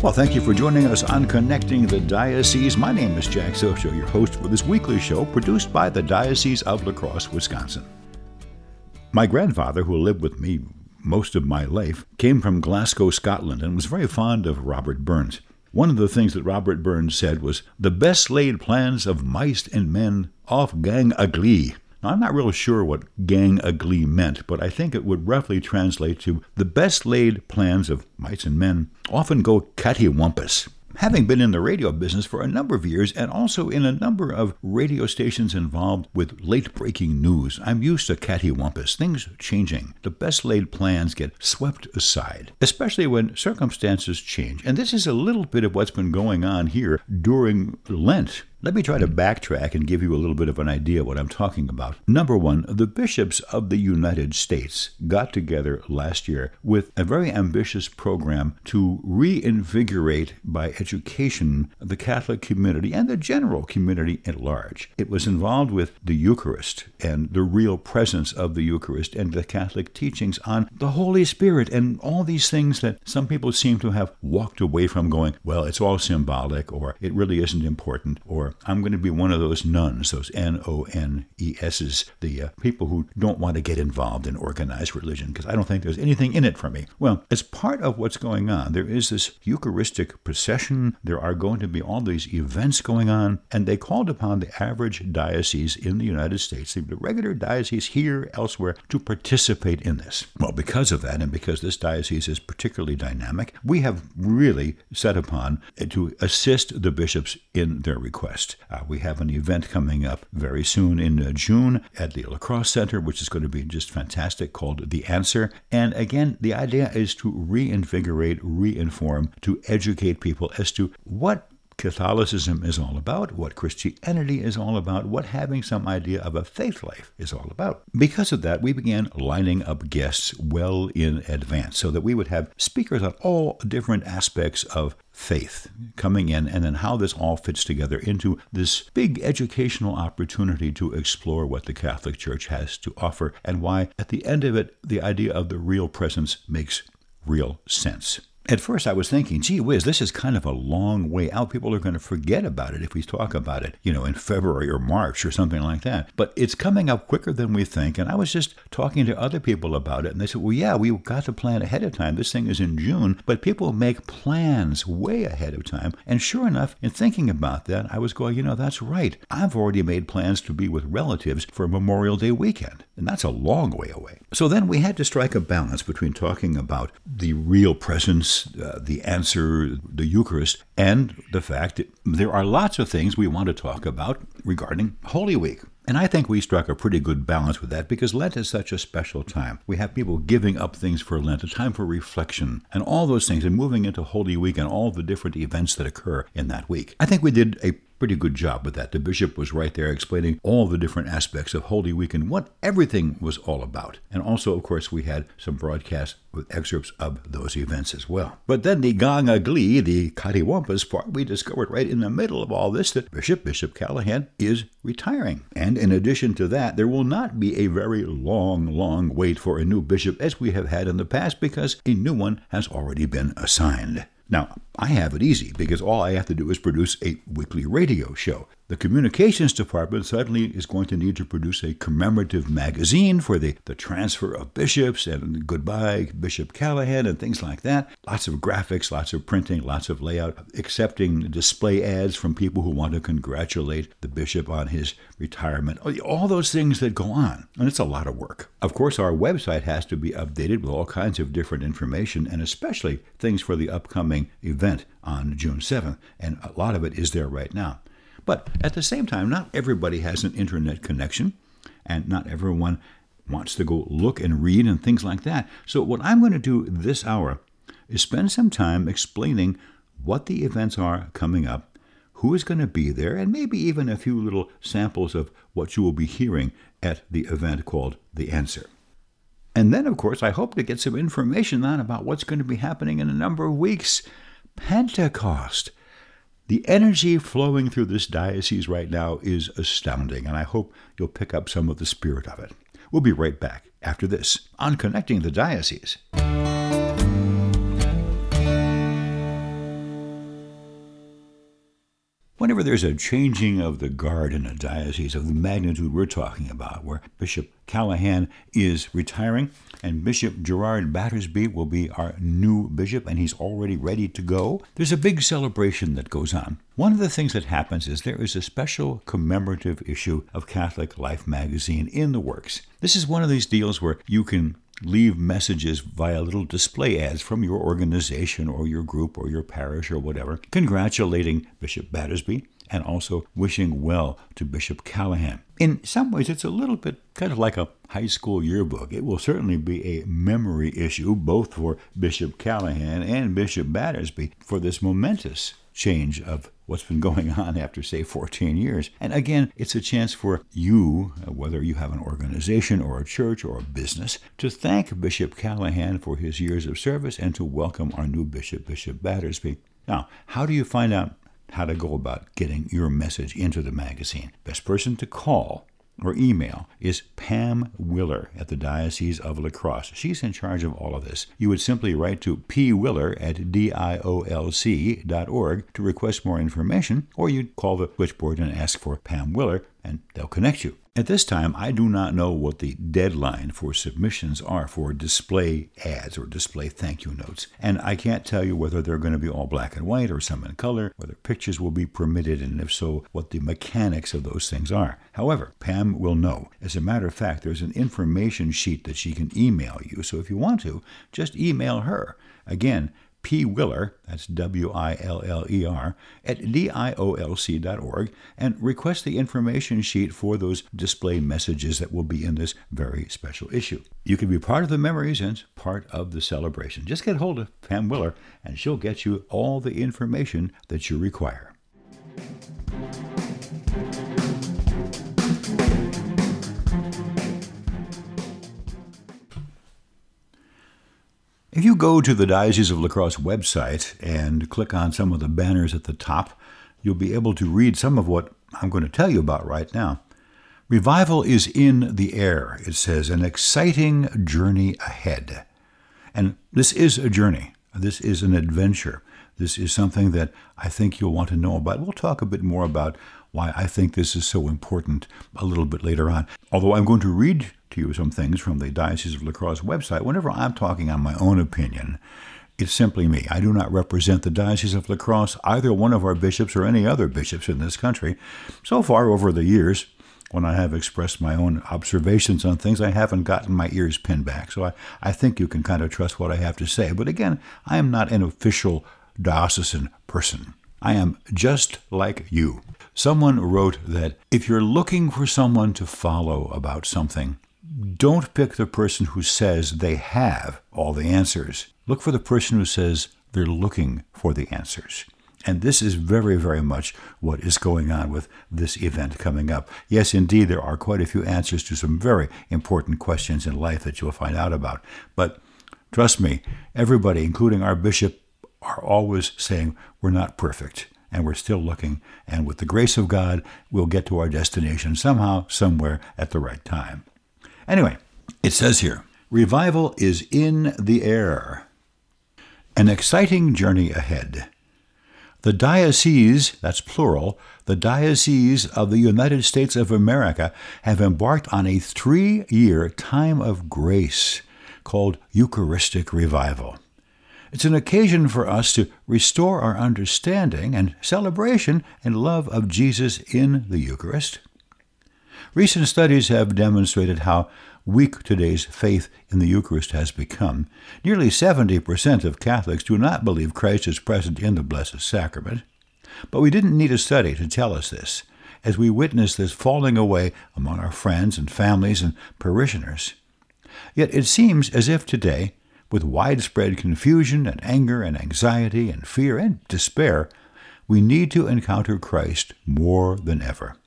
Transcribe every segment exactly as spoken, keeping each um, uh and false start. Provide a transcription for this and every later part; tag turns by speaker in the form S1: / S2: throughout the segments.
S1: Well, thank you for joining us on Connecting the Diocese. My name is Jack Socho, your host for this weekly show produced by the Diocese of La Crosse, Wisconsin. My grandfather, who lived with me most of my life, came from Glasgow, Scotland, and was very fond of Robert Burns. One of the things that Robert Burns said was, "The best laid plans of mice and men off gang aglee." Now, I'm not real sure what gang aglee meant, but I think it would roughly translate to the best laid plans of mice and men often go cattywampus. Having been in the radio business for a number of years and also in a number of radio stations involved with late-breaking news, I'm used to cattywampus, things changing. The best laid plans get swept aside, especially when circumstances change. And this is a little bit of what's been going on here during Lent. Let me try to backtrack and give you a little bit of an idea of what I'm talking about. Number one, the bishops of the United States got together last year with a very ambitious program to reinvigorate by education the Catholic community and the general community at large. It was involved with the Eucharist and the real presence of the Eucharist and the Catholic teachings on the Holy Spirit and all these things that some people seem to have walked away from, going, well, it's all symbolic, or it really isn't important, or I'm going to be one of those nuns, those N O N E S's, the uh, people who don't want to get involved in organized religion because I don't think there's anything in it for me. Well, as part of what's going on, there is this Eucharistic procession. There are going to be all these events going on, and they called upon the average diocese in the United States, the regular diocese here, elsewhere, to participate in this. Well, because of that, and because this diocese is particularly dynamic, we have really set upon to assist the bishops in their request. Uh, we have an event coming up very soon in uh, June at the La Crosse Center, which is going to be just fantastic, called The Answer. And again, the idea is to reinvigorate, reinform, to educate people as to what Catholicism is all about, what Christianity is all about, what having some idea of a faith life is all about. Because of that, we began lining up guests well in advance so that we would have speakers on all different aspects of faith coming in, and then how this all fits together into this big educational opportunity to explore what the Catholic Church has to offer and why, at the end of it, the idea of the real presence makes real sense. At first, I was thinking, gee whiz, this is kind of a long way out. People are going to forget about it if we talk about it, you know, in February or March or something like that. But it's coming up quicker than we think. And I was just talking to other people about it, and they said, well, yeah, we've got to plan ahead of time. This thing is in June, but people make plans way ahead of time. And sure enough, in thinking about that, I was going, you know, that's right. I've already made plans to be with relatives for Memorial Day weekend, and that's a long way away. So then we had to strike a balance between talking about the real presence, Uh, the answer, the Eucharist, and the fact that there are lots of things we want to talk about regarding Holy Week. And I think we struck a pretty good balance with that because Lent is such a special time. We have people giving up things for Lent, a time for reflection, and all those things, and moving into Holy Week and all the different events that occur in that week. I think we did a pretty good job with that. The bishop was right there explaining all the different aspects of Holy Week and what everything was all about. And also, of course, we had some broadcasts with excerpts of those events as well. But then the gang aglee, the cattywampus part, we discovered right in the middle of all this that Bishop, Bishop Callahan, is retiring. And in addition to that, there will not be a very long, long wait for a new bishop as we have had in the past because a new one has already been assigned. Now, I have it easy because all I have to do is produce a weekly radio show. The communications department suddenly is going to need to produce a commemorative magazine for the, the transfer of bishops and goodbye Bishop Callahan and things like that. Lots of graphics, lots of printing, lots of layout, accepting display ads from people who want to congratulate the bishop on his retirement. All those things that go on. And it's a lot of work. Of course, our website has to be updated with all kinds of different information, and especially things for the upcoming event on June seventh. And a lot of it is there right now. But at the same time, not everybody has an internet connection, and not everyone wants to go look and read and things like that. So what I'm going to do this hour is spend some time explaining what the events are coming up, who is going to be there, and maybe even a few little samples of what you will be hearing at the event called The Answer. And then, of course, I hope to get some information on about what's going to be happening in a number of weeks. Pentecost. The energy flowing through this diocese right now is astounding, and I hope you'll pick up some of the spirit of it. We'll be right back after this on Connecting the Diocese. Whenever there's a changing of the guard in a diocese of the magnitude we're talking about, where Bishop Callahan is retiring and Bishop Gerard Battersby will be our new bishop, and he's already ready to go, there's a big celebration that goes on. One of the things that happens is there is a special commemorative issue of Catholic Life magazine in the works. This is one of these deals where you can leave messages via little display ads from your organization or your group or your parish or whatever, congratulating Bishop Battersby and also wishing well to Bishop Callahan. In some ways, it's a little bit kind of like a high school yearbook. It will certainly be a memory issue, both for Bishop Callahan and Bishop Battersby, for this momentous change of what's been going on after, say, fourteen years. And again, it's a chance for you, whether you have an organization or a church or a business, to thank Bishop Callahan for his years of service and to welcome our new bishop, Bishop Battersby. Now, how do you find out how to go about getting your message into the magazine? Best person to call or email is Pam Willer at the Diocese of La Crosse. She's in charge of all of this. You would simply write to pwiller at D I O L C dot org to request more information, or you'd call the switchboard and ask for Pam Willer, and they'll connect you. At this time, I do not know what the deadline for submissions are for display ads or display thank you notes, and I can't tell you whether they're going to be all black and white or some in color, whether pictures will be permitted, and if so, what the mechanics of those things are. However, Pam will know. As a matter of fact, there's an information sheet that she can email you, so if you want to, just email her. Again, P. Willer, that's W I L L E R, at D I O L C dot org, and request the information sheet for those display messages that will be in this very special issue. You can be part of the memories and part of the celebration. Just get hold of Pam Willer, and she'll get you all the information that you require. If you go to the Diocese of La Crosse website and click on some of the banners at the top, you'll be able to read some of what I'm going to tell you about right now. Revival is in the air, it says, an exciting journey ahead. And this is a journey. This is an adventure. This is something that I think you'll want to know about. We'll talk a bit more about why I think this is so important a little bit later on. Although I'm going to read to you some things from the Diocese of La Crosse website. Whenever I'm talking on my own opinion, it's simply me. I do not represent the Diocese of La Crosse, either one of our bishops or any other bishops in this country. So far over the years, when I have expressed my own observations on things, I haven't gotten my ears pinned back. So I, I think you can kind of trust what I have to say. But again, I am not an official diocesan person. I am just like you. Someone wrote that if you're looking for someone to follow about something, don't pick the person who says they have all the answers. Look for the person who says they're looking for the answers. And this is very, very much what is going on with this event coming up. Yes, indeed, there are quite a few answers to some very important questions in life that you'll find out about. But trust me, everybody, including our bishop, are always saying we're not perfect. And we're still looking, and with the grace of God, we'll get to our destination somehow, somewhere, at the right time. Anyway, it says here, revival is in the air. An exciting journey ahead. The dioceses, that's plural, the dioceses of the United States of America have embarked on a three-year time of grace called Eucharistic Revival. It's an occasion for us to restore our understanding and celebration and love of Jesus in the Eucharist. Recent studies have demonstrated how weak today's faith in the Eucharist has become. Nearly seventy percent of Catholics do not believe Christ is present in the Blessed Sacrament. But we didn't need a study to tell us this, as we witness this falling away among our friends and families and parishioners. Yet it seems as if today, with widespread confusion and anger and anxiety and fear and despair, we need to encounter Christ more than ever.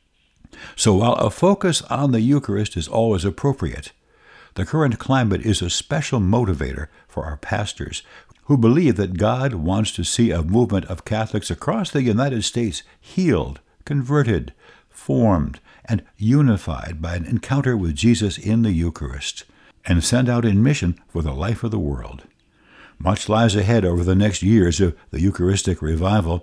S1: So while a focus on the Eucharist is always appropriate, the current climate is a special motivator for our pastors who believe that God wants to see a movement of Catholics across the United States healed, converted, formed, and unified by an encounter with Jesus in the Eucharist, and sent out in mission for the life of the world. Much lies ahead over the next years of the Eucharistic revival,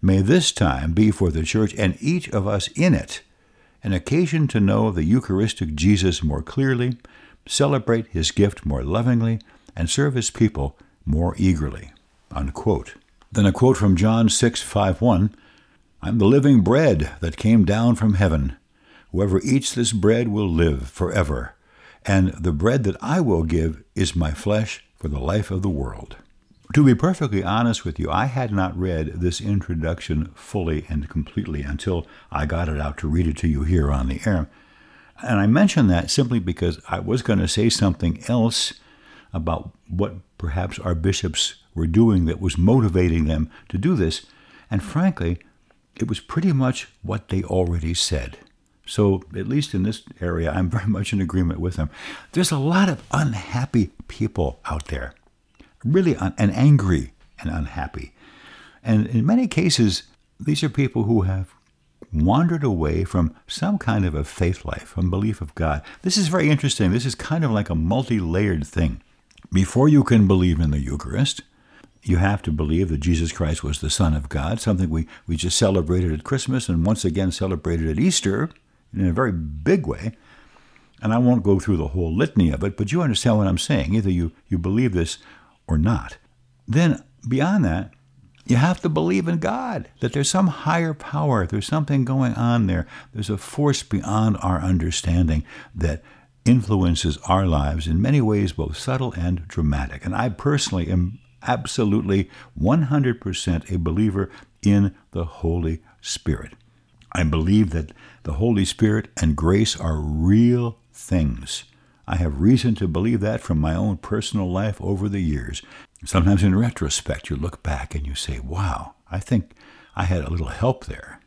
S1: May this time be for the church and each of us in it an occasion to know the Eucharistic Jesus more clearly, celebrate his gift more lovingly, and serve his people more eagerly." Unquote. Then a quote from John six fifty-one, "I'm the living bread that came down from heaven. Whoever eats this bread will live forever. And the bread that I will give is my flesh for the life of the world." To be perfectly honest with you, I had not read this introduction fully and completely until I got it out to read it to you here on the air. And I mention that simply because I was going to say something else about what perhaps our bishops were doing that was motivating them to do this. And frankly, it was pretty much what they already said. So at least in this area, I'm very much in agreement with them. There's a lot of unhappy people out there. Really un- and angry and unhappy. And in many cases, these are people who have wandered away from some kind of a faith life, from belief of God. This is very interesting. This is kind of like a multi-layered thing. Before you can believe in the Eucharist, you have to believe that Jesus Christ was the Son of God, something we, we just celebrated at Christmas and once again celebrated at Easter in a very big way. And I won't go through the whole litany of it, but you understand what I'm saying. Either you, you believe this or not. Then, beyond that, you have to believe in God, that there's some higher power, there's something going on there, there's a force beyond our understanding that influences our lives in many ways, both subtle and dramatic. And I personally am absolutely one hundred percent a believer in the Holy Spirit. I believe that the Holy Spirit and grace are real things. I have reason to believe that from my own personal life over the years. Sometimes in retrospect, you look back and you say, wow, I think I had a little help there.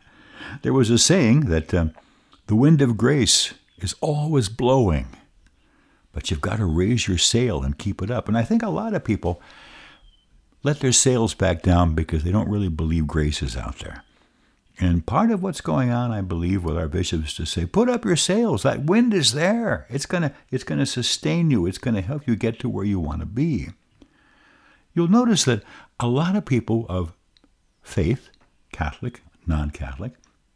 S1: There was a saying that um, the wind of grace is always blowing, but you've got to raise your sail and keep it up. And I think a lot of people let their sails back down because they don't really believe grace is out there. And part of what's going on, I believe, with our bishops to say, put up your sails. That wind is there. It's gonna, it's gonna sustain you. It's gonna help you get to where you want to be. You'll notice that a lot of people of faith, Catholic, non-Catholic,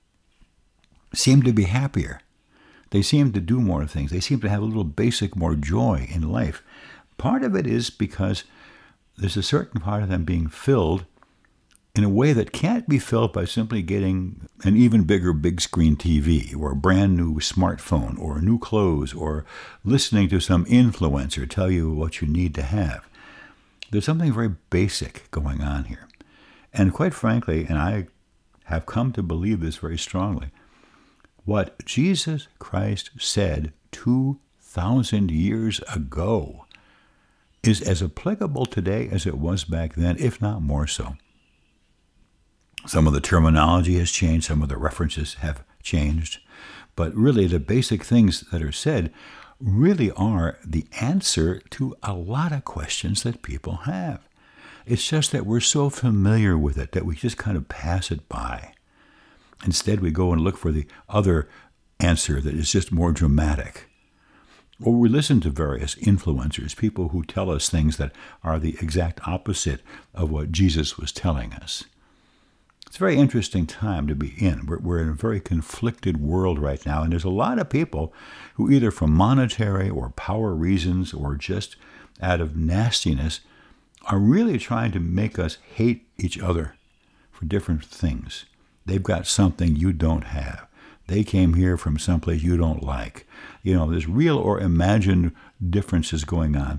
S1: seem to be happier. They seem to do more things. They seem to have a little basic more joy in life. Part of it is because there's a certain part of them being filled in a way that can't be filled by simply getting an even bigger big screen T V or a brand new smartphone or new clothes or listening to some influencer tell you what you need to have. There's something very basic going on here. And quite frankly, and I have come to believe this very strongly, what Jesus Christ said two thousand years ago is as applicable today as it was back then, if not more so. Some of the terminology has changed, some of the references have changed, but really the basic things that are said really are the answer to a lot of questions that people have. It's just that we're so familiar with it that we just kind of pass it by. Instead, we go and look for the other answer that is just more dramatic. Or we listen to various influencers, people who tell us things that are the exact opposite of what Jesus was telling us. It's a very interesting time to be in. We're, we're in a very conflicted world right now, and there's a lot of people who either from monetary or power reasons or just out of nastiness are really trying to make us hate each other for different things. They've got something you don't have. They came here from someplace you don't like. You know, there's real or imagined differences going on.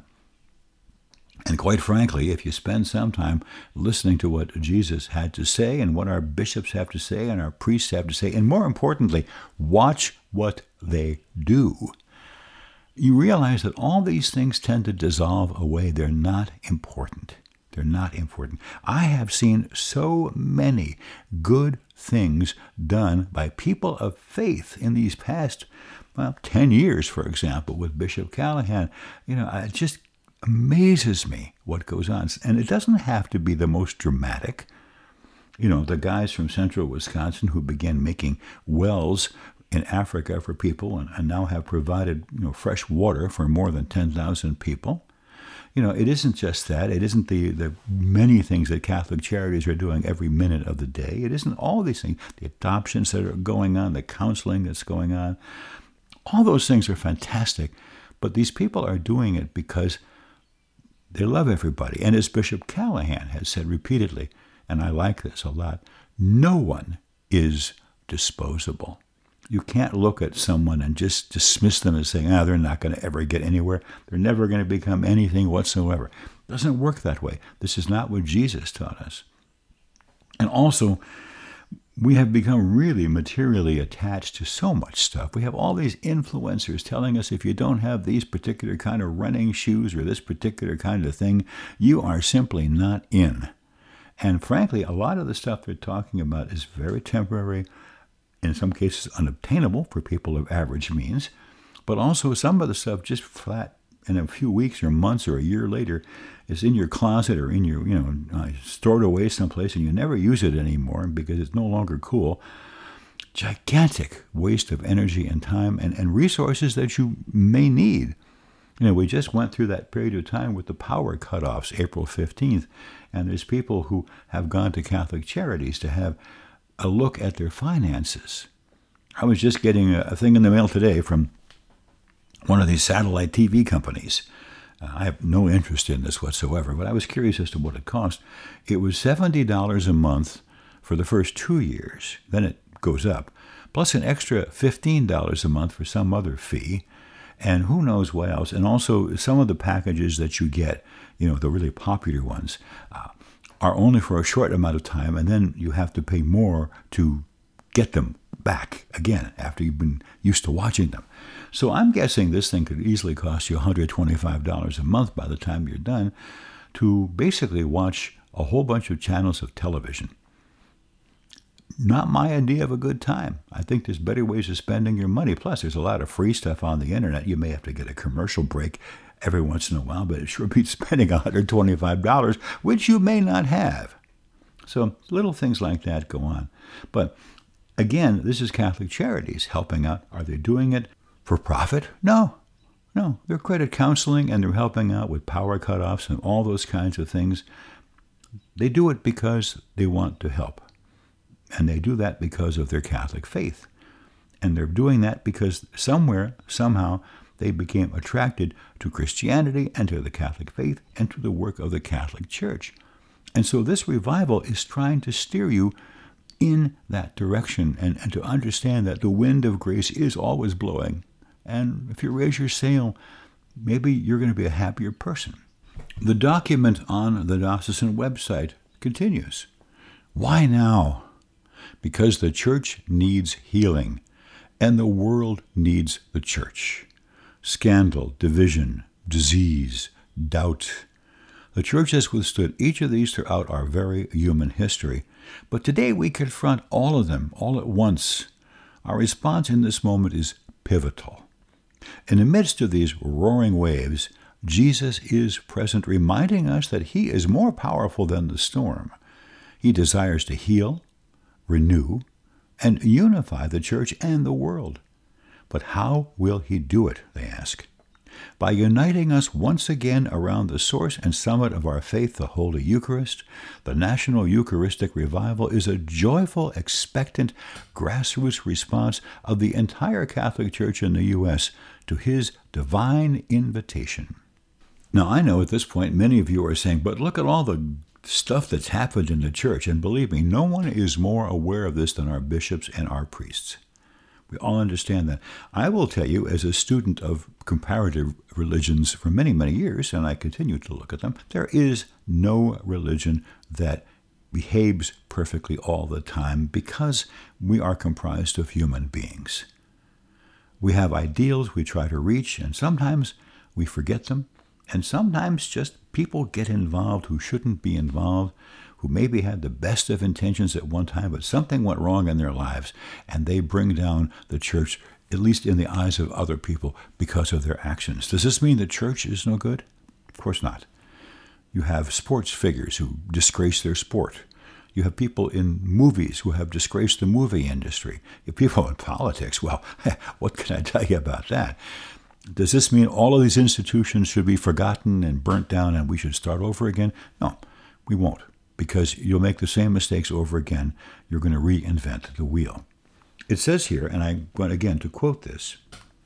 S1: And quite frankly, if you spend some time listening to what Jesus had to say and what our bishops have to say and our priests have to say, and more importantly, watch what they do, you realize that all these things tend to dissolve away. They're not important. They're not important. I have seen so many good things done by people of faith in these past, well, ten years, for example, with Bishop Callahan. You know, it just amazes me what goes on. And it doesn't have to be the most dramatic. You know, the guys from central Wisconsin who began making wells in Africa for people and, and now have provided, you know, fresh water for more than ten thousand people. You know, it isn't just that. It isn't the, the many things that Catholic Charities are doing every minute of the day. It isn't all these things, the adoptions that are going on, the counseling that's going on. All those things are fantastic, but these people are doing it because they love everybody. And as Bishop Callahan has said repeatedly, and I like this a lot, no one is disposable. You can't look at someone and just dismiss them as saying, ah, they're not going to ever get anywhere. They're never going to become anything whatsoever. It doesn't work that way. This is not what Jesus taught us. And also, we have become really materially attached to so much stuff. We have all these influencers telling us if you don't have these particular kind of running shoes or this particular kind of thing, you are simply not in. And frankly, a lot of the stuff they're talking about is very temporary, in some cases unobtainable for people of average means, but also some of the stuff just flat in a few weeks or months or a year later is in your closet or in your, you know, uh, stored away someplace and you never use it anymore because it's no longer cool. Gigantic waste of energy and time and, and resources that you may need. You know, we just went through that period of time with the power cutoffs, April fifteenth, and there's people who have gone to Catholic Charities to have a look at their finances. I was just getting a, a thing in the mail today from one of these satellite T V companies. Uh, I have no interest in this whatsoever, but I was curious as to what it cost. It was seventy dollars a month for the first two years. Then it goes up, plus an extra fifteen dollars a month for some other fee, and who knows what else. And also some of the packages that you get, you know, the really popular ones, uh, are only for a short amount of time, and then you have to pay more to get them back again after you've been used to watching them. So I'm guessing this thing could easily cost you one hundred twenty-five dollars a month by the time you're done to basically watch a whole bunch of channels of television. Not my idea of a good time. I think there's better ways of spending your money. Plus, there's a lot of free stuff on the internet. You may have to get a commercial break every once in a while, but it sure beats spending one hundred twenty-five dollars, which you may not have. So little things like that go on. But again, this is Catholic Charities helping out. Are they doing it for profit? No. No. They're credit counseling and they're helping out with power cutoffs and all those kinds of things. They do it because they want to help. And they do that because of their Catholic faith. And they're doing that because somewhere, somehow, they became attracted to Christianity and to the Catholic faith and to the work of the Catholic Church. And so this revival is trying to steer you in that direction and, and to understand that the wind of grace is always blowing. And if you raise your sail, maybe you're going to be a happier person. The document on the diocesan website continues. Why now? Because the Church needs healing, and the world needs the Church. Scandal, division, disease, doubt. The Church has withstood each of these throughout our very human history, but today we confront all of them all at once. Our response in this moment is pivotal. In the midst of these roaring waves, Jesus is present, reminding us that he is more powerful than the storm. He desires to heal, renew, and unify the Church and the world. But how will he do it, they ask? By uniting us once again around the source and summit of our faith, the Holy Eucharist. The National Eucharistic Revival is a joyful, expectant, grassroots response of the entire Catholic Church in the U S to his divine invitation. Now, I know at this point many of you are saying, but look at all the stuff that's happened in the Church, and believe me, no one is more aware of this than our bishops and our priests. We all understand that. I will tell you, as a student of comparative religions for many, many years, and I continue to look at them, there is no religion that behaves perfectly all the time because we are comprised of human beings. We have ideals we try to reach, and sometimes we forget them, and sometimes just people get involved who shouldn't be involved, who maybe had the best of intentions at one time, but something went wrong in their lives, and they bring down the Church, at least in the eyes of other people, because of their actions. Does this mean the Church is no good? Of course not. You have sports figures who disgrace their sport. You have people in movies who have disgraced the movie industry. You have people in politics. Well, what can I tell you about that? Does this mean all of these institutions should be forgotten and burnt down and we should start over again? No, we won't, because you'll make the same mistakes over again. You're going to reinvent the wheel. It says here, and I want again to quote this,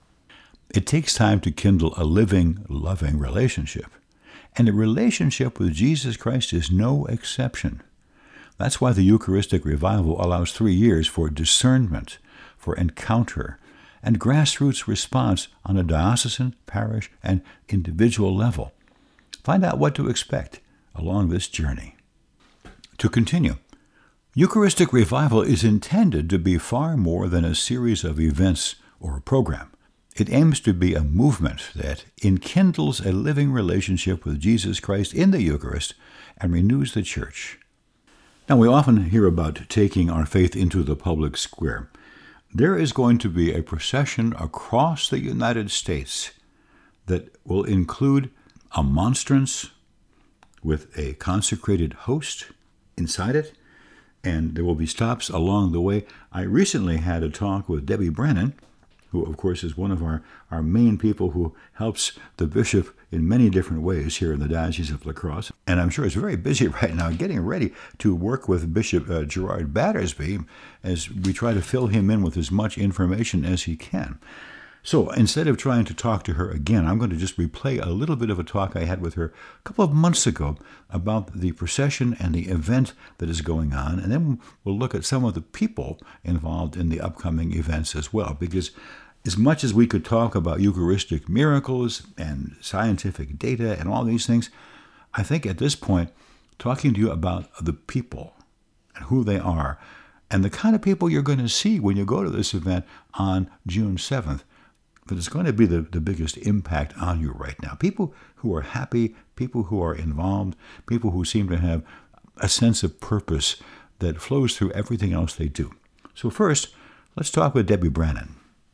S1: it takes time to kindle a living, loving relationship. And a relationship with Jesus Christ is no exception. That's why the Eucharistic revival allows three years for discernment, for encounter, and grassroots response on a diocesan, parish, and individual level. Find out what to expect along this journey. To continue, Eucharistic revival is intended to be far more than a series of events or a program. It aims to be a movement that enkindles a living relationship with Jesus Christ in the Eucharist and renews the Church. Now, we often hear about taking our faith into the public square. There is going to be a procession across the United States that will include a monstrance with a consecrated host inside it, and there will be stops along the way. I recently had a talk with Debbie Brennan, who, of course, is one of our, our main people who helps the bishop in many different ways here in the Diocese of La Crosse. And I'm sure is very busy right now getting ready to work with Bishop uh, Gerard Battersby as we try to fill him in with as much information as he can. So instead of trying to talk to her again, I'm going to just replay a little bit of a talk I had with her a couple of months ago about the procession and the event that is going on. And then we'll look at some of the people involved in the upcoming events as well, because as much as we could talk about Eucharistic miracles and scientific data and all these things, I think at this point, talking to you about the people and who they are and the kind of people you're going to see when you go to this event on June seventh, that is going to be the, the biggest impact on you right now. People who are happy, people who are involved, people who seem to have a sense of purpose that flows through everything else they do. So first, let's talk with Debbie Brennan.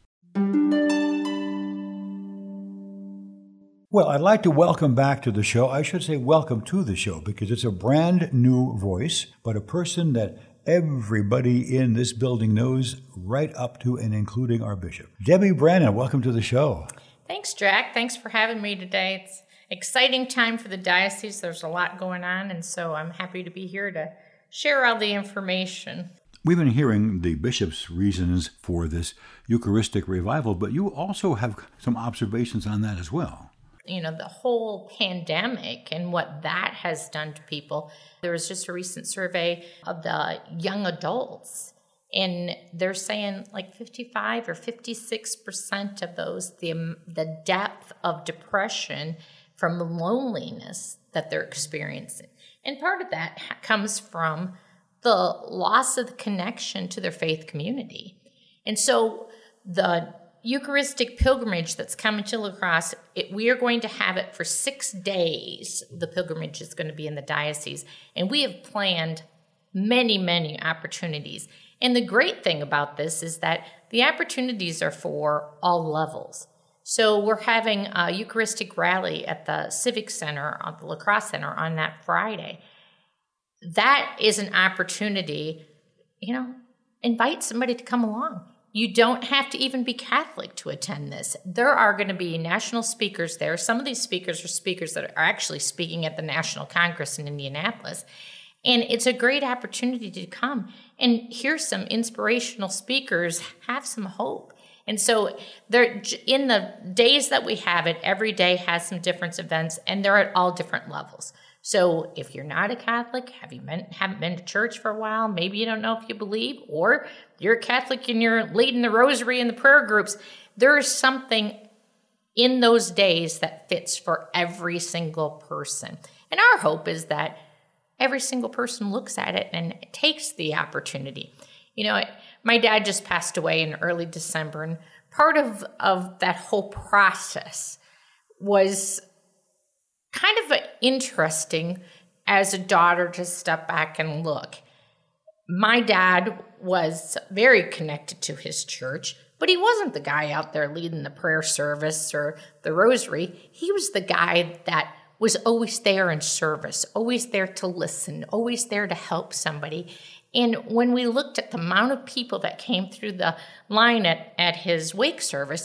S1: Well, I'd like to welcome back to the show. I should say welcome to the show because it's a brand new voice, but a person that everybody in this building knows right up to and including our bishop. Debbie Brennan, welcome to the show.
S2: Thanks, Jack. Thanks for having me today. It's an exciting time for the diocese. There's a lot going on, and so I'm happy to be here to share all the information.
S1: We've been hearing the bishop's reasons for this Eucharistic revival, but you also have some observations on that as well.
S2: You know, the whole pandemic and what that has done to people. There was just a recent survey of the young adults, and they're saying like fifty-five or fifty-six percent of those, the, the depth of depression from the loneliness that they're experiencing. And part of that comes from the loss of the connection to their faith community. And so the Eucharistic pilgrimage that's coming to La Crosse, it, we are going to have it for six days. The pilgrimage is going to be in the diocese. And we have planned many, many opportunities. And the great thing about this is that the opportunities are for all levels. So we're having a Eucharistic rally at the Civic Center, at the La Crosse Center on that Friday. That is an opportunity, you know, invite somebody to come along. You don't have to even be Catholic to attend this. There are going to be national speakers there. Some of these speakers are speakers that are actually speaking at the National Congress in Indianapolis. And it's a great opportunity to come and hear some inspirational speakers, have some hope. And so there, in the days that we have it, every day has some different events, and they're at all different levels. So if you're not a Catholic, have you been, haven't been to church for a while, maybe you don't know if you believe, or you're a Catholic and you're leading the rosary in the prayer groups, there is something in those days that fits for every single person. And our hope is that every single person looks at it and takes the opportunity. You know, my dad just passed away in early December, and part of, of that whole process was kind of interesting as a daughter to step back and look. My dad was very connected to his church, but he wasn't the guy out there leading the prayer service or the rosary. He was the guy that was always there in service, always there to listen, always there to help somebody. And when we looked at the amount of people that came through the line at, at his wake service,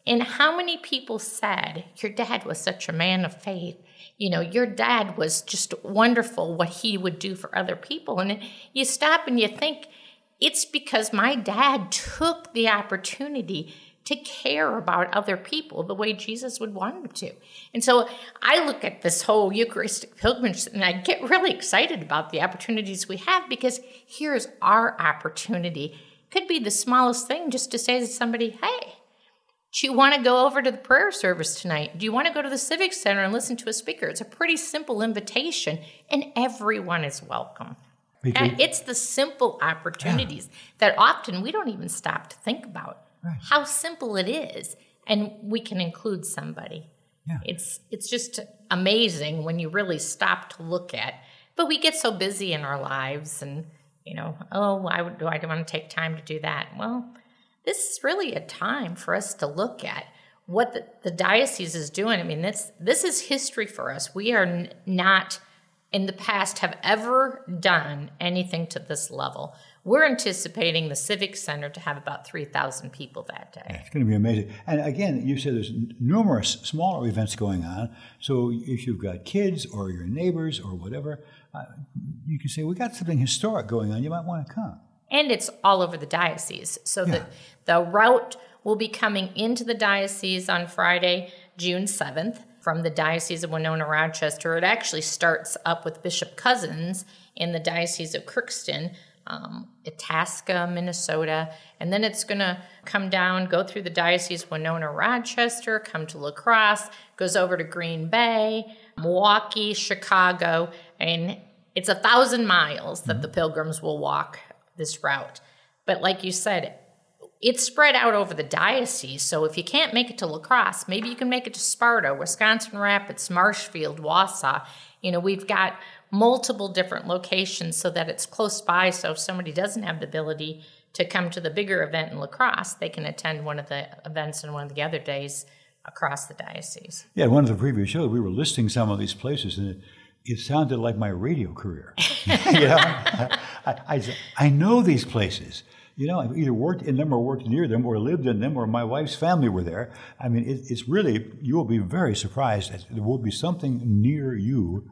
S2: And how many people said, your dad was such a man of faith. You know, your dad was just wonderful what he would do for other people. And you stop and you think, it's because my dad took the opportunity to care about other people the way Jesus would want him to. And so I look at this whole Eucharistic pilgrimage and I get really excited about the opportunities we have, because here's our opportunity. Could be the smallest thing, just to say to somebody, hey, do you want to go over to the prayer service tonight? Do you want to go to the Civic Center and listen to a speaker? It's a pretty simple invitation, and everyone is welcome.
S1: Because,
S2: and it's the simple opportunities yeah. that often we don't even stop to think about.
S1: Right.
S2: How simple it is, and we can include somebody.
S1: Yeah.
S2: It's it's just amazing when you really stop to look at. But we get so busy in our lives, and you know, oh, why would, do I want to take time to do that? Well, this is really a time for us to look at what the, the diocese is doing. I mean, this this is history for us. We are n- not in the past have ever done anything to this level. We're anticipating the Civic Center to have about three thousand people that day.
S1: Yeah, it's going to be amazing. And again, you said there's n- numerous smaller events going on. So if you've got kids or your neighbors or whatever, uh, you can say, we got something historic going on. You might want to come.
S2: And it's all over the diocese. So
S1: yeah.
S2: the, the route will be coming into the diocese on Friday, June seventh, from the Diocese of Winona-Rochester. It actually starts up with Bishop Cousins in the Diocese of Crookston, um, Itasca, Minnesota, and then it's going to come down, go through the Diocese of Winona-Rochester, come to La Crosse, goes over to Green Bay, Milwaukee, Chicago, and it's a thousand miles that the pilgrims will walk this route. But like you said, it's spread out over the diocese, so if you can't make it to La Crosse, maybe you can make it to Sparta, Wisconsin Rapids, Marshfield, Wausau. You know, we've got multiple different locations so that it's close by, so if somebody doesn't have the ability to come to the bigger event in La Crosse, they can attend one of the events on one of the other days across the diocese.
S1: Yeah, one of the previous shows, we were listing some of these places, and it, it sounded like my radio career. you know, I, I, I know these places. You know, I've either worked in them or worked near them or lived in them, or my wife's family were there. I mean, it, it's really, you will be very surprised that there will be something near you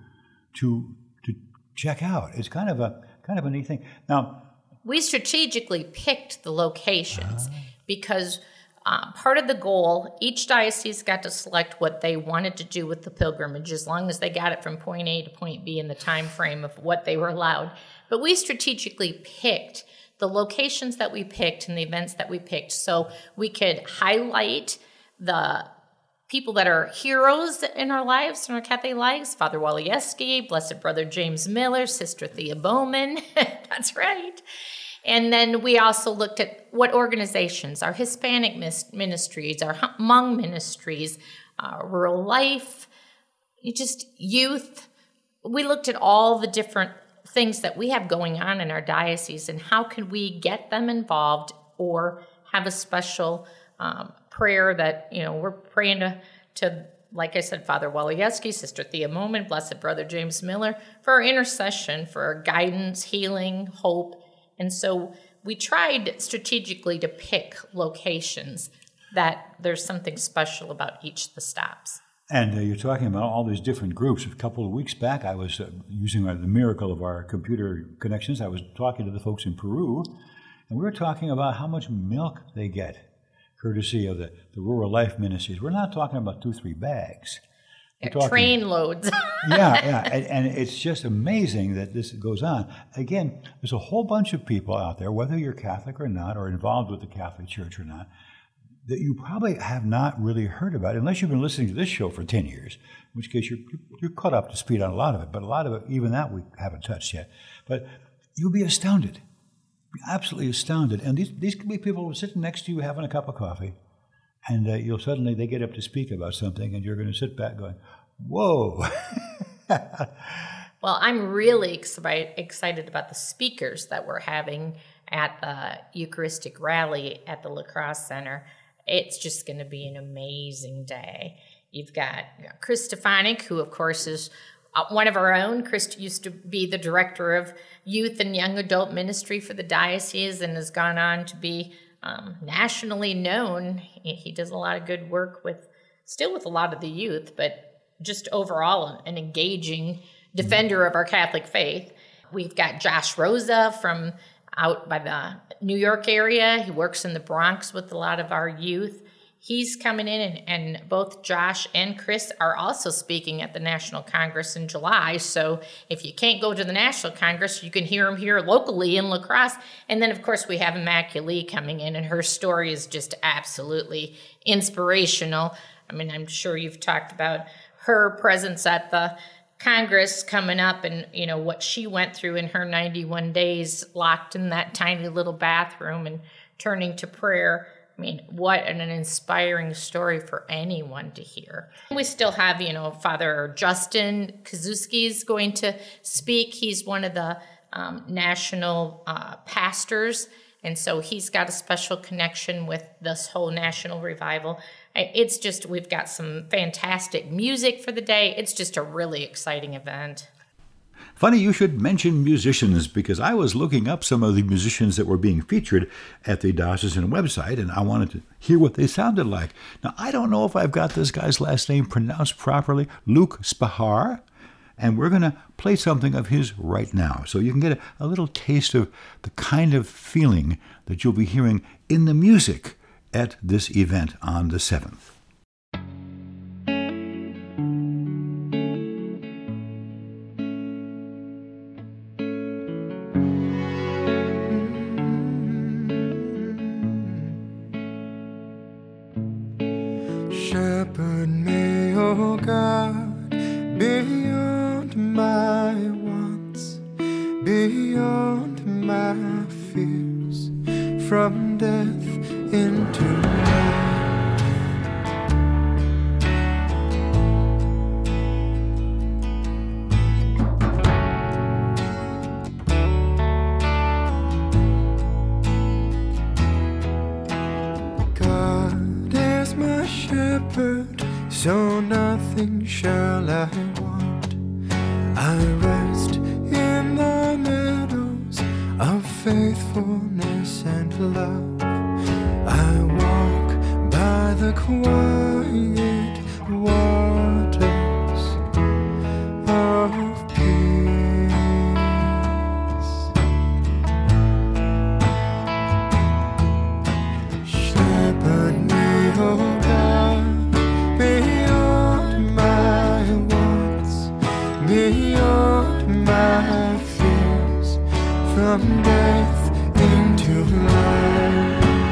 S1: to to check out. It's kind of a kind of a neat thing. Now,
S2: we strategically picked the locations uh, because uh, part of the goal, each diocese got to select what they wanted to do with the pilgrimage, as long as they got it from point A to point B in the time frame of what they were allowed. But we strategically picked the locations that we picked and the events that we picked so we could highlight the people that are heroes in our lives, in our Catholic lives. Father Walieski, Blessed Brother James Miller, Sister Thea Bowman. That's right. And then we also looked at what organizations, our Hispanic ministries, our Hmong ministries, uh, rural life, just youth. We looked at all the different things that we have going on in our diocese and how can we get them involved or have a special um, prayer that, you know, we're praying to, to like I said, Father Walieski, Sister Thea Bowman, Blessed Brother James Miller, for our intercession, for our guidance, healing, hope. And so we tried strategically to pick locations that there's something special about each of the stops.
S1: And uh, you're talking about all these different groups. A couple of weeks back, I was uh, using our, the miracle of our computer connections. I was talking to the folks in Peru, and we were talking about how much milk they get, courtesy of the, the Rural Life Ministries. We're not talking about two, three bags.
S2: We're talking, train loads.
S1: yeah, yeah, and, and it's just amazing that this goes on. Again, there's a whole bunch of people out there, whether you're Catholic or not, or involved with the Catholic Church or not, that you probably have not really heard about, unless you've been listening to this show for ten years, in which case you're, you're caught up to speed on a lot of it, but a lot of it, even that we haven't touched yet. But you'll be astounded, be absolutely astounded. And these, these could be people who are sitting next to you having a cup of coffee, and uh, you'll suddenly, they get up to speak about something, and you're going to sit back going, whoa.
S2: Well, I'm really excited about the speakers that we're having at the Eucharistic rally at the La Crosse Center. It's just going to be an amazing day. You've got you know, Chris Stefanik, who, of course, is one of our own. Chris used to be the director of youth and young adult ministry for the diocese and has gone on to be um, nationally known. He, he does a lot of good work with, still with a lot of the youth, but just overall an engaging defender of our Catholic faith. We've got Josh Rosa from out by the New York area. He works in the Bronx with a lot of our youth. He's coming in, and, and both Josh and Chris are also speaking at the National Congress in July. So if you can't go to the National Congress, you can hear them here locally in La Crosse. And then, of course, we have Immaculée coming in, and her story is just absolutely inspirational. I mean, I'm sure you've talked about her presence at the Congress coming up, and you know what she went through in her ninety-one days locked in that tiny little bathroom and turning to prayer. I mean, what an inspiring story for anyone to hear. We still have, you know, Father Justin Kazuski is going to speak. He's one of the um, national uh, pastors, and so he's got a special connection with this whole national revival. It's just, we've got some fantastic music for the day. It's just a really exciting event.
S1: Funny you should mention musicians, because I was looking up some of the musicians that were being featured at the diocesan website, and I wanted to hear what they sounded like. Now, I don't know if I've got this guy's last name pronounced properly, Luke Spahar, and we're going to play something of his right now, so you can get a, a little taste of the kind of feeling that you'll be hearing in the music at this event on the seventh.
S3: Shepherd me, O God, beyond my wants, beyond my fears, from death into life. God is my shepherd, so nothing shall I want. I rest in the meadows of faithfulness and love. I walk by the quiet waters of peace. Shepherd me, O God, beyond my wants, beyond my fears, from death into life.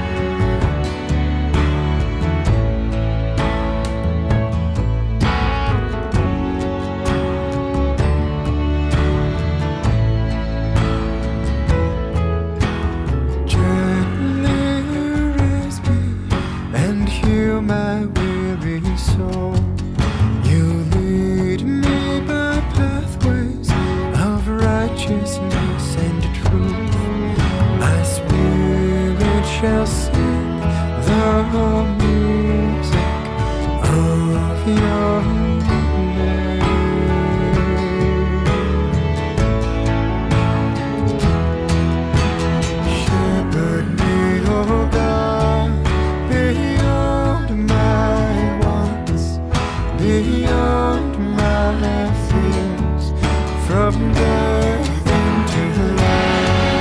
S3: My weary soul, you lead me by pathways of righteousness and truth. My spirit shall sing the music of your name. Shepherd me, O God, beyond my wants, beyond my fears, from death into life.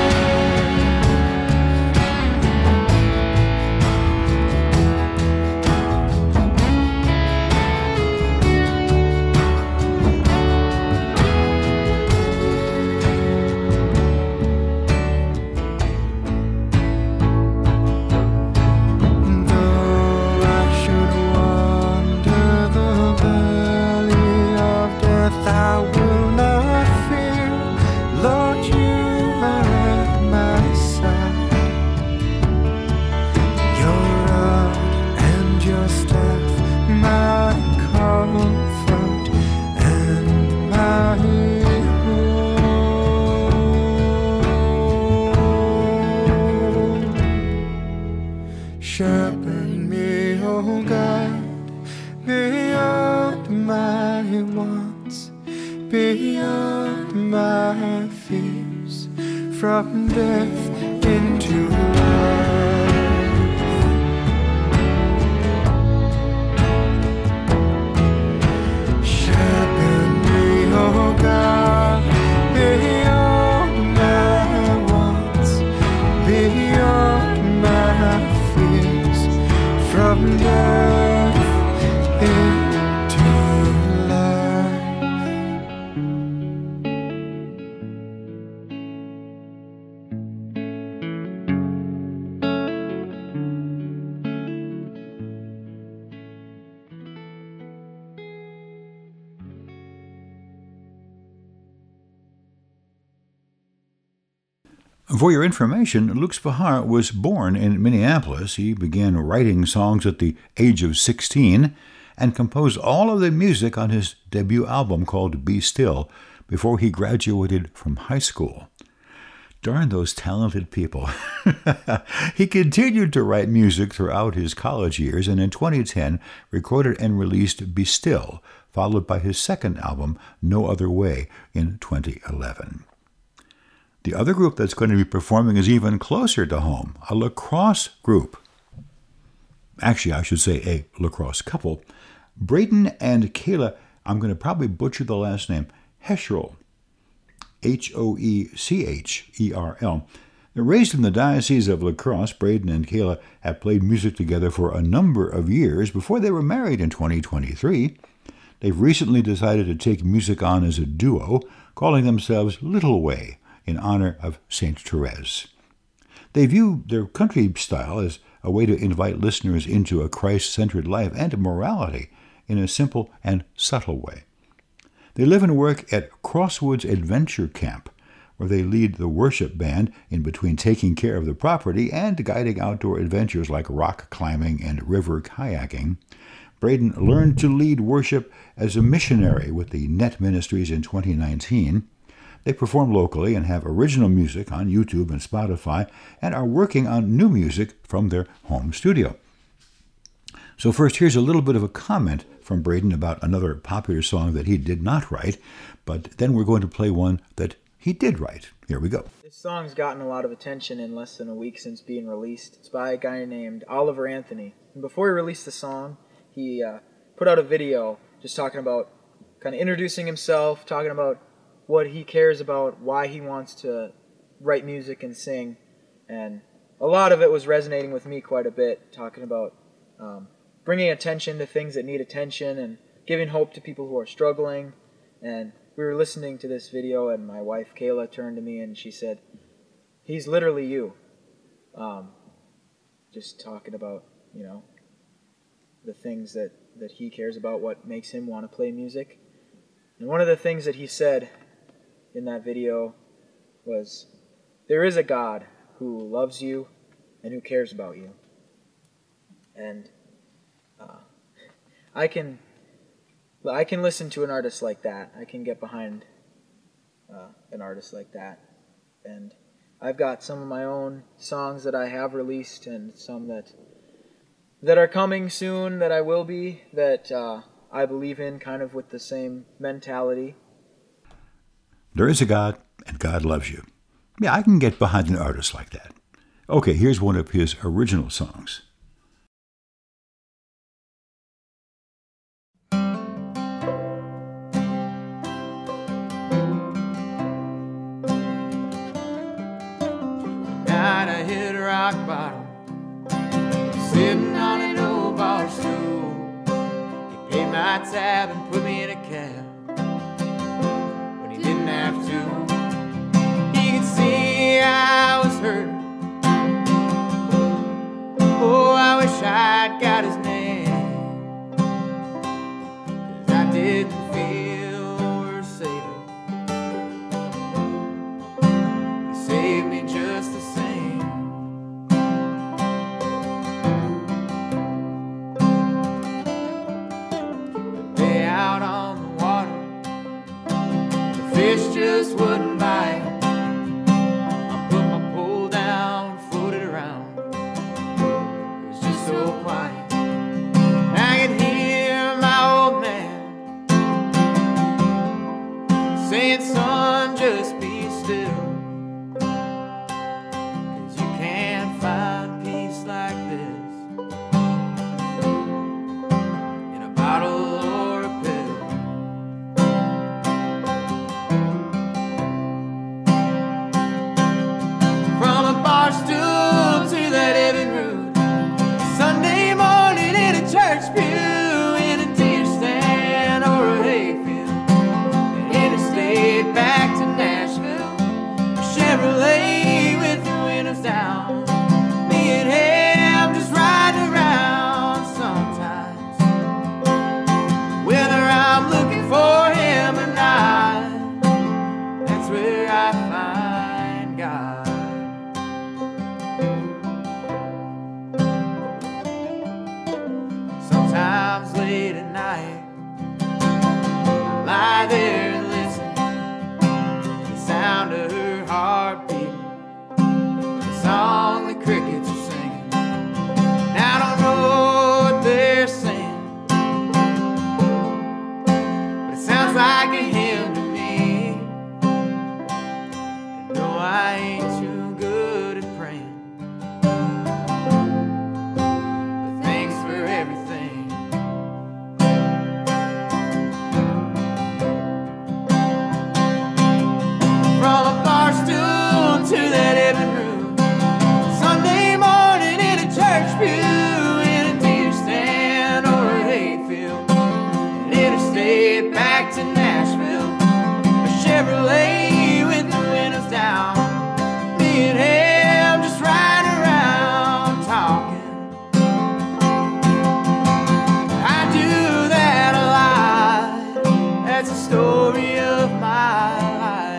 S3: I will not fear, Lord, you are at my side. Your rod and your staff, my comfort and my hope. Shepherd me, O God, beyond my wants, beyond my fears, from death into life.
S1: For your information, Luc Spehar was born in Minneapolis. He began writing songs at the age of sixteen and composed all of the music on his debut album called Be Still before he graduated from high school. Darn those talented people. He continued to write music throughout his college years and in twenty ten recorded and released Be Still, followed by his second album, No Other Way, in twenty eleven. The other group that's going to be performing is even closer to home, a lacrosse group. Actually, I should say a lacrosse couple. Braden and Kayla, I'm going to probably butcher the last name, Hoecherl, H O E C H E R L. They're raised in the Diocese of La Crosse. Braden and Kayla have played music together for a number of years before they were married in twenty twenty-three. They've recently decided to take music on as a duo, calling themselves Little Way, in honor of Saint Therese. They view their country style as a way to invite listeners into a Christ-centered life and morality in a simple and subtle way. They live and work at Crosswoods Adventure Camp, where they lead the worship band in between taking care of the property and guiding outdoor adventures like rock climbing and river kayaking. Braden learned to lead worship as a missionary with the Net Ministries in twenty nineteen. They perform locally and have original music on YouTube and Spotify and are working on new music from their home studio. So first, here's a little bit of a comment from Braden about another popular song that he did not write, but then we're going to play one that he did write. Here we go.
S4: This song's gotten a lot of attention in less than a week since being released. It's by a guy named Oliver Anthony. And before he released the song, he uh, put out a video just talking about, kind of introducing himself, talking about what he cares about, why he wants to write music and sing. And a lot of it was resonating with me quite a bit, talking about um, bringing attention to things that need attention and giving hope to people who are struggling. And we were listening to this video, and my wife Kayla turned to me and she said, "He's literally you." Um, just talking about, you know, the things that, that he cares about, what makes him want to play music. And one of the things that he said in that video was, "There is a God who loves you and who cares about you." And uh, I can I can listen to an artist like that. I can get behind uh, an artist like that. And I've got some of my own songs that I have released and some that that are coming soon that I will be, that uh, I believe in, kind of with the same mentality.
S1: There is a God, and God loves you. Yeah, I can get behind an artist like that. Okay, here's one of his original songs.
S3: Night I hit rock bottom, sitting on an old bar stool. He paid my tab and put me in a cab. Didn't have to. He could see I was hurting. Oh, I wish I'd got his name, 'cause I didn't feel worth saving. He saved me just the same. The day out on the water, fish just wouldn't bite. I put my pole down, floated around. It was just so quiet. I could hear my old man saying, "Son, just be still, 'cause you can't find peace like this in a bottle or a pill." sounds like a hymn to me. And no, I ain't too good at praying, but thanks for everything. From a bar stool to that living room, Sunday morning in a church pew, in a deer stand or a hayfield, an interstate back to Nashville, a Chevrolet with the windows down, me and him just riding around talking. I do that a lot, that's the story of my life.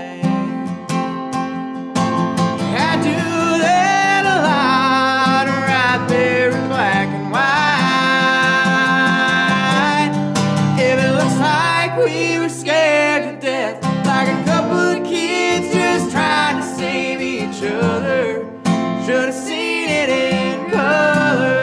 S3: I do that a lot, right there in black and white. If it looks like we were scared to death, like a couple of kids just trying to save each other, should have seen it in color.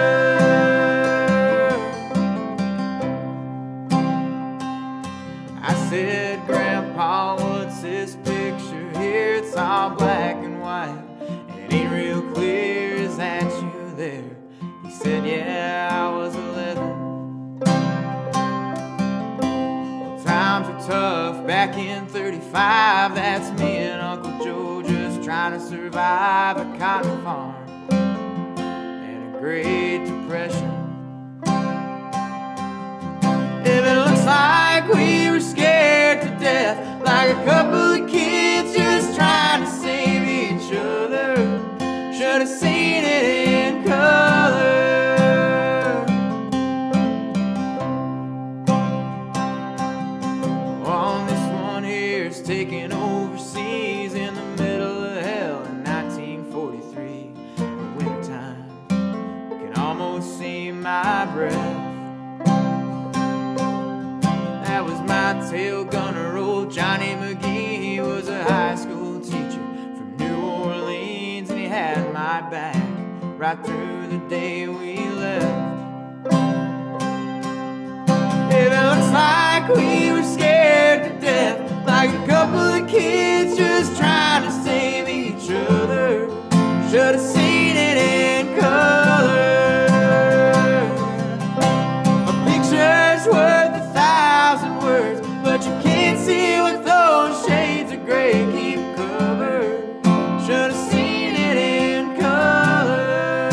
S3: I said, Grandpa, what's this picture here? It's all black and white, and it ain't real clear. Is that you there? He said, yeah, I was eleven. Well, times were tough back in thirty-five. That's me and Uncle Joe just trying to survive a cotton farm and a Great Depression. If it looks like we were scared to death, like a couple of kids just trying to save each other, should have seen it in color. On this one here's taken overseas in the middle of hell in nineteen forty-three. In wintertime, I can almost see my breath. That was my tail gunner, old Johnny McGee. He was a high school teacher from New Orleans, and he had my back right through the day we left. If it looks like we were scared to death, like a couple of kids just trying to save each other, should have seen it in color. A picture's worth a thousand words, but you can't see what those shades of gray keep covered. Should have seen it in color.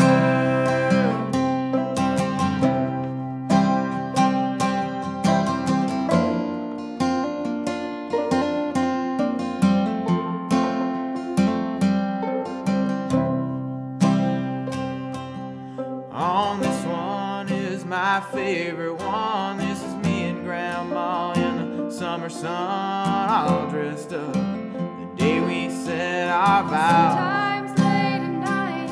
S3: On this one is my favorite one. This is me and Grandma in the summer sun, all dressed up the day we said our vows.
S5: Sometimes late at night,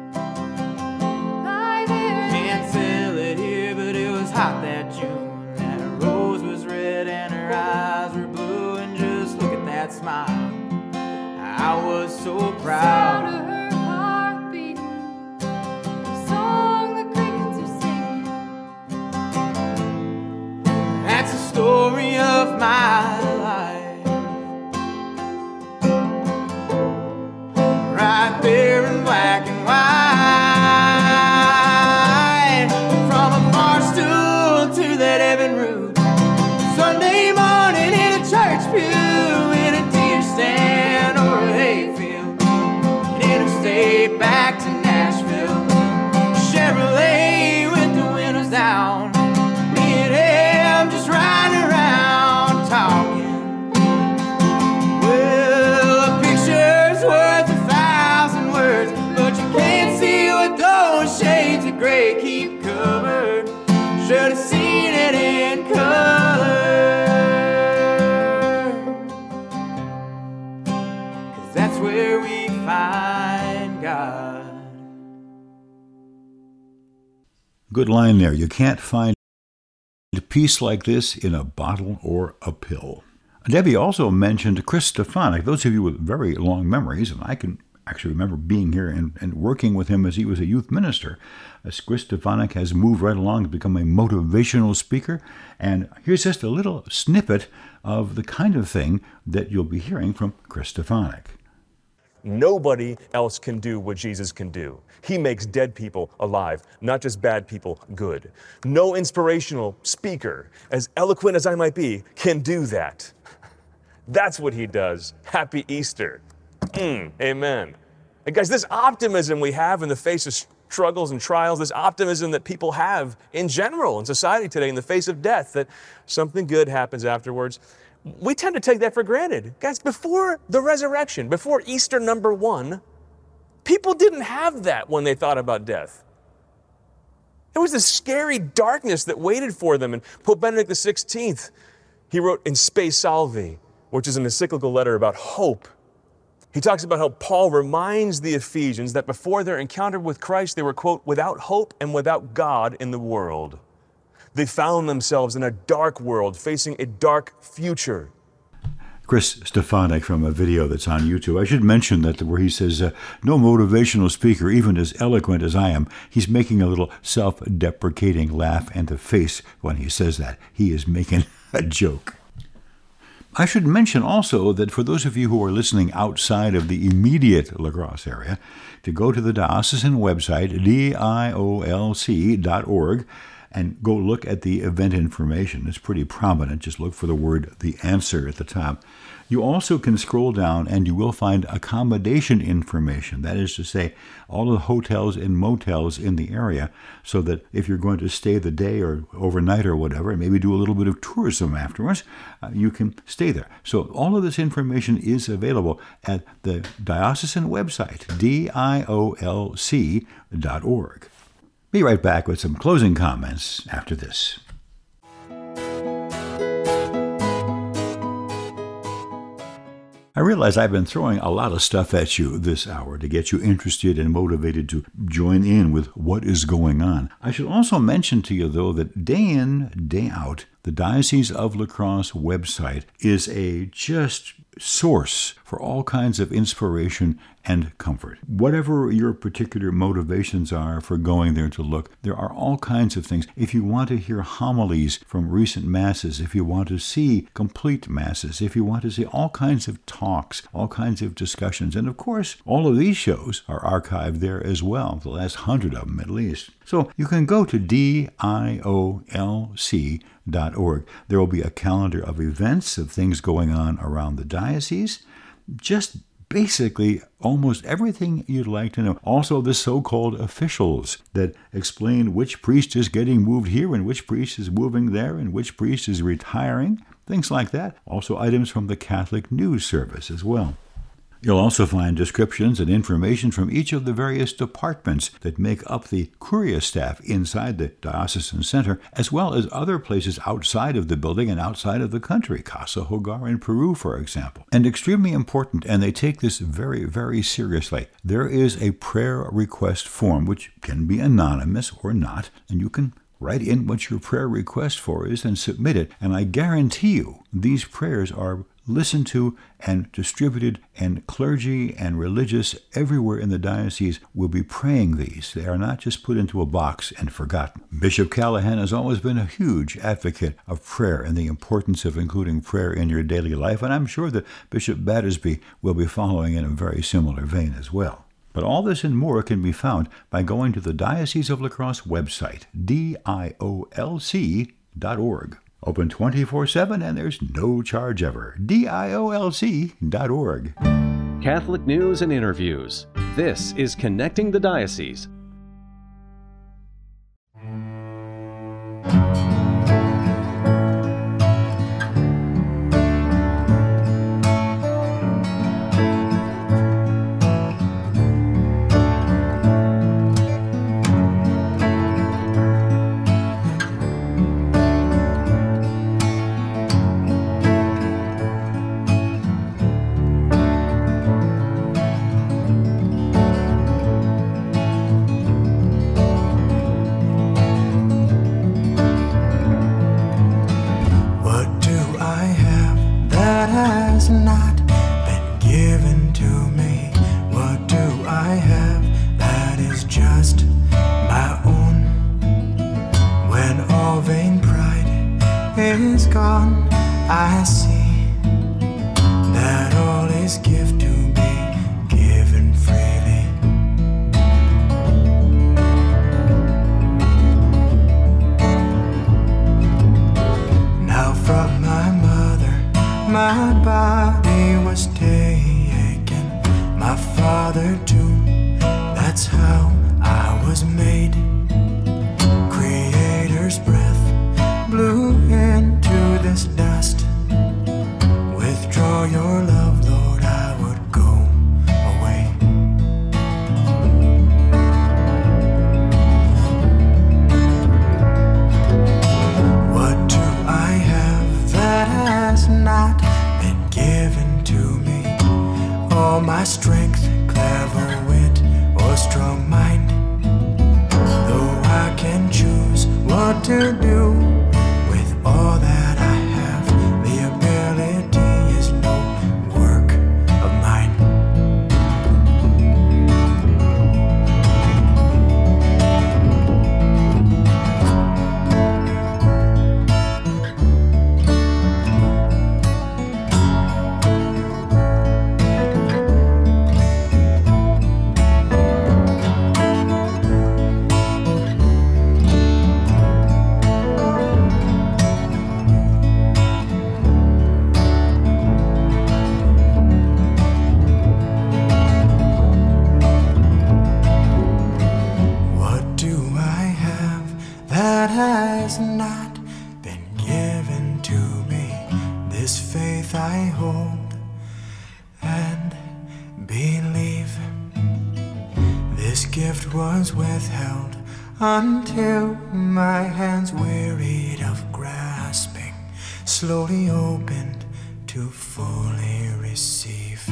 S5: lie there.
S3: Can't tell it here, but it was hot that June. That rose was red and her eyes were blue, and just look at that smile, I was so
S5: Sound
S3: proud.
S5: of her heart beating, the song the crickets are singing.
S3: That's the story of my life, right there in black and white. From a bar stool to that Evan Root, Sunday morning in a church pew, in a deer stand or a hayfield, an interstate back to Nashville, Chevrolet with the windows down, me and him just riding around talking. Well, a picture's worth a thousand words, but you can't see what those shades of gray keep covered. Should have seen it in color, 'cause that's where we find God.
S1: Good line there. You can't find peace like this in a bottle or a pill. Debbie also mentioned Chris Stefanick. Those of you with very long memories, and I can actually remember being here and, and working with him as he was a youth minister. As Chris Stefanick has moved right along to become a motivational speaker. And here's just a little snippet of the kind of thing that you'll be hearing from Chris Stefanick.
S6: Nobody else can do what Jesus can do. He makes dead people alive, not just bad people good. No inspirational speaker, as eloquent as I might be, can do that. That's what he does. Happy Easter. Mm, amen. And guys, this optimism we have in the face of struggles and trials, this optimism that people have in general in society today in the face of death, that something good happens afterwards, we tend to take that for granted. Guys, before the resurrection, before Easter number one, people didn't have that when they thought about death. There was this scary darkness that waited for them. And Pope Benedict the sixteenth, he wrote in Spe Salvi, which is an encyclical letter about hope. He talks about how Paul reminds the Ephesians that before their encounter with Christ, they were, quote, without hope and without God in the world. They found themselves in a dark world, facing a dark future.
S1: Chris Stefanick from a video that's on YouTube. I should mention that where he says, uh, no motivational speaker, even as eloquent as I am, he's making a little self-deprecating laugh in the face when he says that. He is making a joke. I should mention also that for those of you who are listening outside of the immediate La Crosse area, to go to the diocesan website, D I O L C dot org, and go look at the event information. It's pretty prominent. Just look for the word The Answer at the top. You also can scroll down and you will find accommodation information. That is to say, all the hotels and motels in the area, so that if you're going to stay the day or overnight or whatever, and maybe do a little bit of tourism afterwards, uh, you can stay there. So all of this information is available at the diocesan website, D I O L C dot org. Be right back with some closing comments after this. I realize I've been throwing a lot of stuff at you this hour to get you interested and motivated to join in with what is going on. I should also mention to you, though, that day in, day out, the Diocese of La Crosse website is a just source for all kinds of inspiration and comfort. Whatever your particular motivations are for going there to look, there are all kinds of things. If you want to hear homilies from recent masses, if you want to see complete masses, if you want to see all kinds of talks, all kinds of discussions, and of course, all of these shows are archived there as well, the last hundred of them at least. So you can go to D I O L C dot org. There will be a calendar of events, of things going on around the diocese, just basically almost everything you'd like to know. Also the so-called officials that explain which priest is getting moved here and which priest is moving there and which priest is retiring, things like that. Also items from the Catholic News Service as well. You'll also find descriptions and information from each of the various departments that make up the Curia staff inside the Diocesan Center, as well as other places outside of the building and outside of the country, Casa Hogar in Peru, for example. And extremely important, and they take this very, very seriously, there is a prayer request form, which can be anonymous or not, and you can write in what your prayer request for is and submit it. And I guarantee you, these prayers are listened to and distributed, and clergy and religious everywhere in the diocese will be praying these. They are not just put into a box and forgotten. Bishop Callahan has always been a huge advocate of prayer and the importance of including prayer in your daily life, and I'm sure that Bishop Battersby will be following in a very similar vein as well. But all this and more can be found by going to the Diocese of La Crosse website, D I O L C dot org. Open twenty-four seven, and there's no charge ever. D I O L C dot org.
S7: Catholic news and interviews. This is Connecting the Diocese.
S3: Not been given to me. What do gone, I see that all is gift to be given freely. Now from my mother, my body was taken, my father too, that's how I was made. Creator's breath blew into this dust. Withdraw your love, Lord, I would go away. What do I have that has not been given to me? All my strength, clever wit, or strong mind. Though I can choose what to do with all that I have, the ability is no work of mine. What do I have that has not been given to me? This faith I hold and believe. This gift was withheld until my hands, wearied of grasping, slowly opened to fully receive.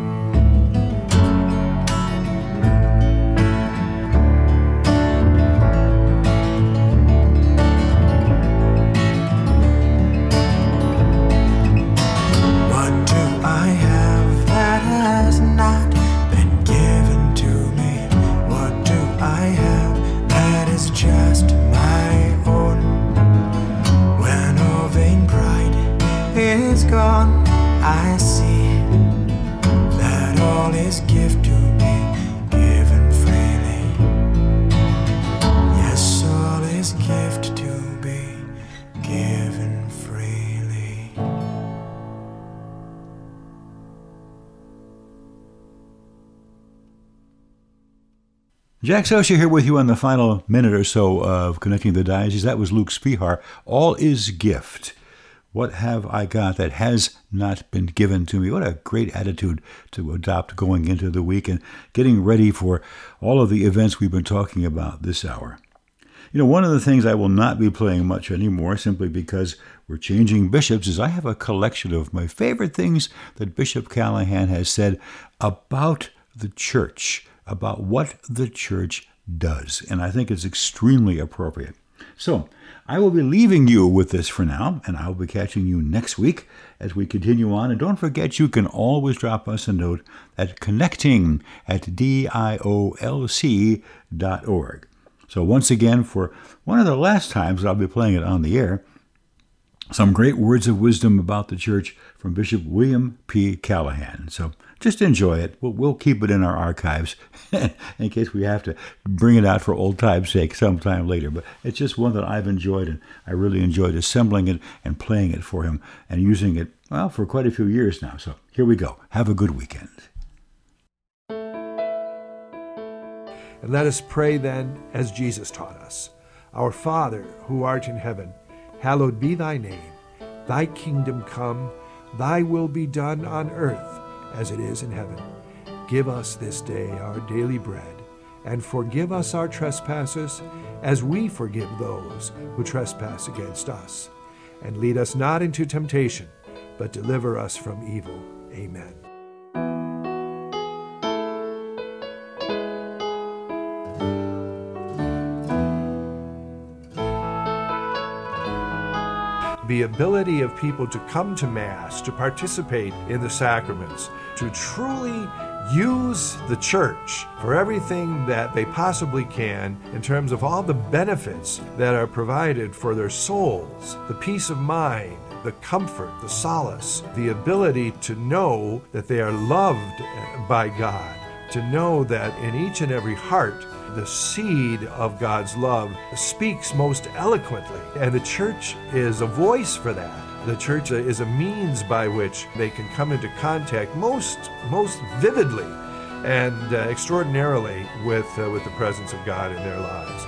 S3: What do I have that has not been given to me? What do I have that is just my own? When all vain pride is gone, I see that all is gift to be given freely. Yes, all is gift to be given freely.
S1: Jack Socia here with you on the final minute or so of Connecting the Diocese. That was Luke Spihar. All is gift. What have I got that has not been given to me? What a great attitude to adopt going into the week and getting ready for all of the events we've been talking about this hour. You know, one of the things I will not be playing much anymore, simply because we're changing bishops, is I have a collection of my favorite things that Bishop Callahan has said about the church, about what the church does. And I think it's extremely appropriate. So I will be leaving you with this for now, and I'll be catching you next week as we continue on. And don't forget, you can always drop us a note at connecting at D I O L C dot org. So once again, for one of the last times I'll be playing it on the air, some great words of wisdom about the church from Bishop William P. Callahan. So just enjoy it. We'll, we'll keep it in our archives in case we have to bring it out for old time's sake sometime later. But it's just one that I've enjoyed, and I really enjoyed assembling it and playing it for him and using it, well, for quite a few years now. So here we go. Have a good weekend.
S8: And let us pray then as Jesus taught us. Our Father, who art in heaven, hallowed be thy name. Thy kingdom come, thy will be done on earth as it is in heaven. Give us this day our daily bread, and forgive us our trespasses, as we forgive those who trespass against us. And lead us not into temptation, but deliver us from evil. Amen. The ability of people to come to Mass, to participate in the sacraments, to truly use the church for everything that they possibly can in terms of all the benefits that are provided for their souls, the peace of mind, the comfort, the solace, the ability to know that they are loved by God, to know that in each and every heart, the seed of God's love speaks most eloquently. And the church is a voice for that. The church is a means by which they can come into contact most, most vividly and uh, extraordinarily with, uh, with the presence of God in their lives.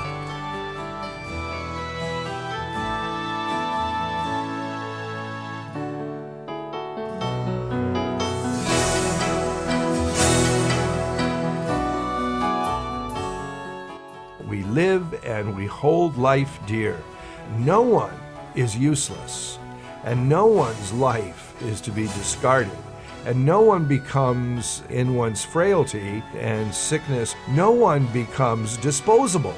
S8: We live and we hold life dear. No one is useless, and no one's life is to be discarded, and no one becomes, in one's frailty and sickness, no one becomes disposable.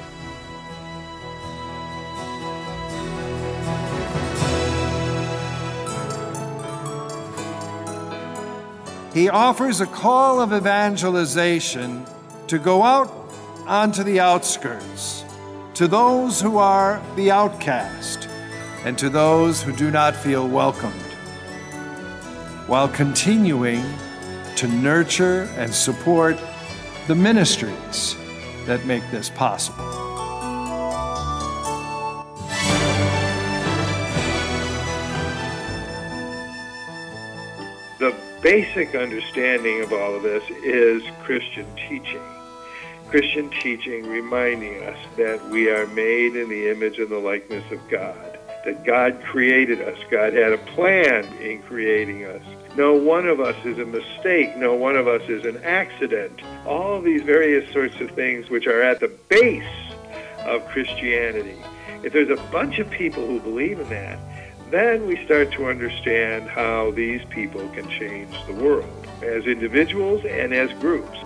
S9: He offers a call of evangelization to go out onto the outskirts, to those who are the outcast, and to those who do not feel welcomed, while continuing to nurture and support the ministries that make this possible.
S10: The basic understanding of all of this is Christian teaching. Christian teaching reminding us that we are made in the image and the likeness of God, that God created us. God had a plan in creating us. No one of us is a mistake. No one of us is an accident. All of these various sorts of things which are at the base of Christianity. If there's a bunch of people who believe in that, then we start to understand how these people can change the world as individuals and as groups.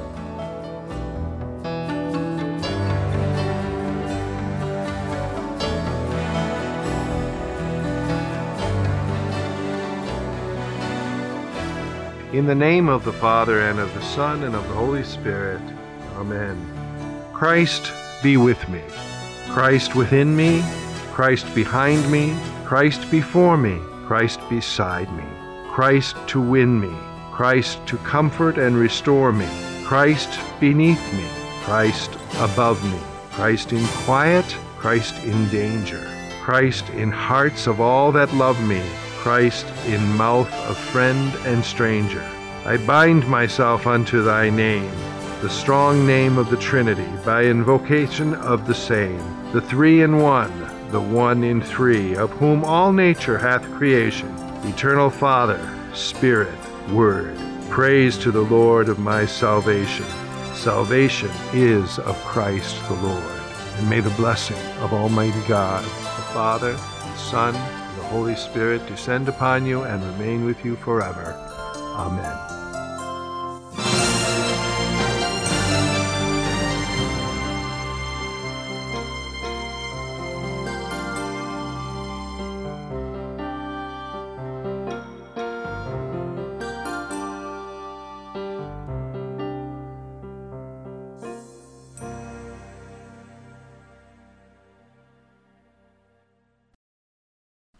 S8: In the name of the Father, and of the Son, and of the Holy Spirit. Amen. Christ be with me. Christ within me. Christ behind me. Christ before me. Christ beside me. Christ to win me. Christ to comfort and restore me. Christ beneath me. Christ above me. Christ in quiet. Christ in danger. Christ in hearts of all that love me. Christ in mouth of friend and stranger. I bind myself unto thy name, the strong name of the Trinity, by invocation of the same, the three in one, the one in three, of whom all nature hath creation, eternal Father, Spirit, Word. Praise to the Lord of my salvation. Salvation is of Christ the Lord. And may the blessing of Almighty God, the Father, the Son, the Holy Spirit descend upon you and remain with you forever. Amen.